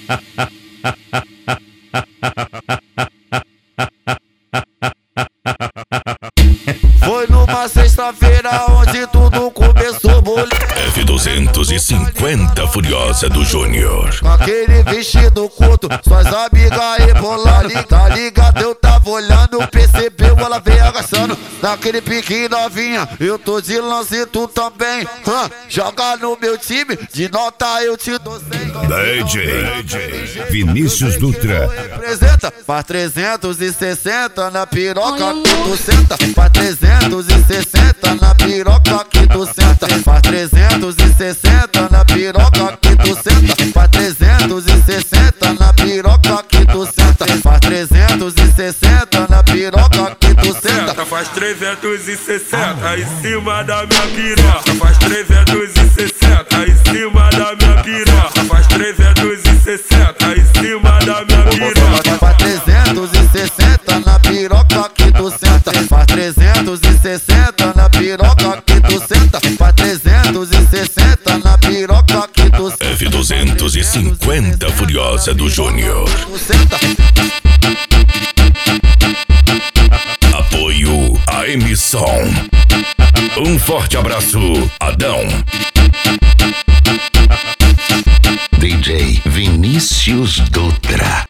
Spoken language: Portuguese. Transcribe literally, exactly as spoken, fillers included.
Foi numa sexta-feira onde tudo começou, moleque. F duzentos e cinquenta Furiosa do Júnior. Com aquele vestido curto, suas amigas rebolando. Tá ligado, eu tava olhando, percebeu, ela veio agaçando. Naquele pique novinha, eu tô de lance, tu também. Hã? Joga no meu time, de nota eu te dou cem. D J Vinícius Dutra. Representa, faz trezentos e sessenta na piroca que tu senta. Faz trezentos e sessenta na piroca que tu senta. Faz trezentos e sessenta na piroca que tu senta. Faz trezentos e sessenta na piroca que tu senta. Faz trezentos e sessenta na piroca que tu senta. Faz trezentos e sessenta em cima da minha piroca. Faz trezentos e sessenta em cima da minha piroca. Faz trezentos e sessenta em cima da minha piroca. Faz trezentos e sessenta na piroca que tu senta. Faz trezentos e sessenta na piroca que tu senta. Faz trezentos e sessenta na piroca que tu senta. F duzentos e cinquenta Furiosa do Júnior. Apoio a emissão. Um forte abraço, Adão. D J Vinícius Dutra.